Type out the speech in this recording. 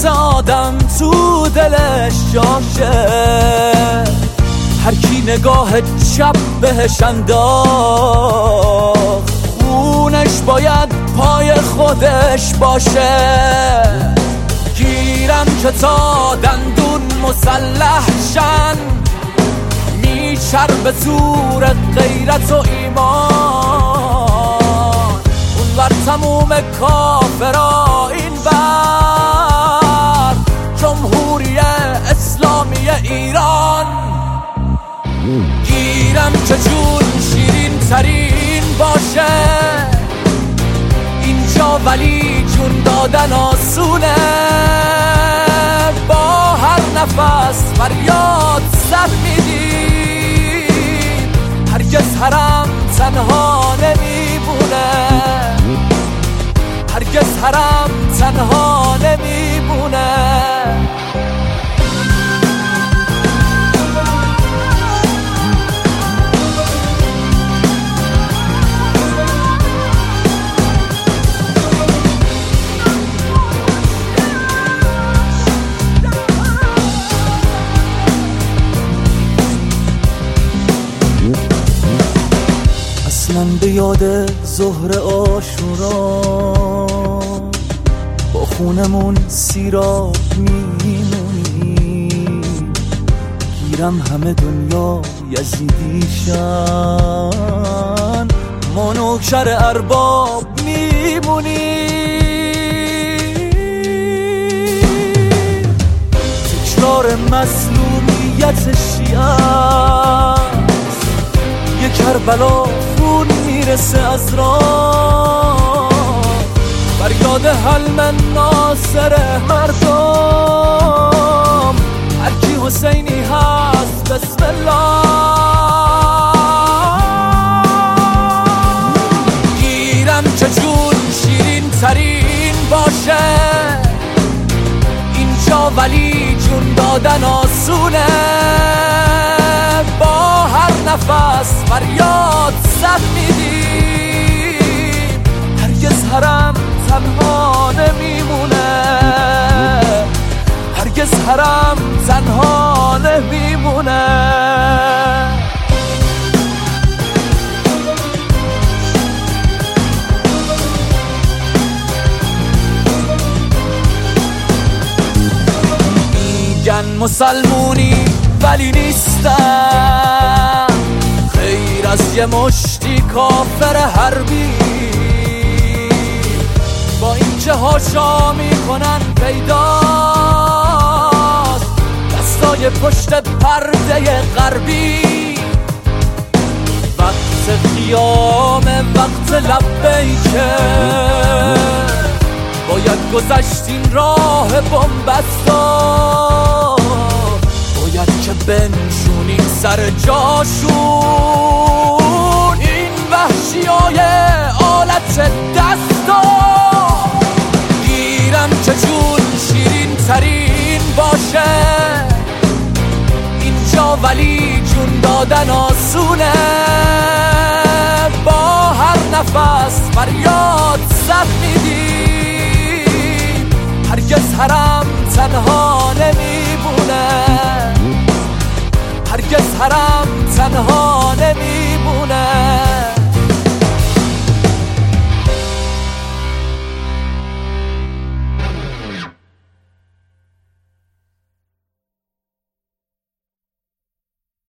واسه آدم تو دلش جاشه، هر کی نگاه چپ بهش انداخت خونش باید پای خودش باشه. گیرم که تا دندون مسلح شن، میچربه زور غیرت و ایمان، اونور تموم کافرا این بر جمهوری اسلامی ایران. گیرم که جون شیرین ترین باشه اینجا، ولی جون دادن آسونه، با هر نفس فریاد سر میدیم، هرگز حرم تنها نمیمونه، هرگز حرم تنها نمیمونه. من به یاد ظهر عاشورا با خونمون سیراب میمونی، گیرم همه دنیا یزیدیشن، ما نوکر ارباب میمونی. تکرار مظلومیت شیعه، یه کربلا خون میرسه از راه، فریاد حلم ناصر مردم، هرکی حسینی هست بسم الله. گیرم که جون شیرین ترین باشه اینجا، ولی جون دادن آسونه، با هر نفس فریاد سر میدیم، هرگز حرم تنها نمیمونه، هرگز حرم تنها نمیمونه. میگن مسلمونی ولی نیستن، خیر از یه مشتی کافر حربی، با اینکه هاشا میکنن پیداست دستای پشت پرده غربی. وقت قیام، وقت لبیکه، باید گذشت این راه بنبستا، باید که بنشونیم سر جاشون این وحشیای آلت دستا. گیرم که جون شیرین ترین باشه اینجا، ولی جون دادن آسونه، با هر نفس فریاد سر میدیم، هرگز حرم تنها نمیمونه، هرگز حرم تنها نمیمونه.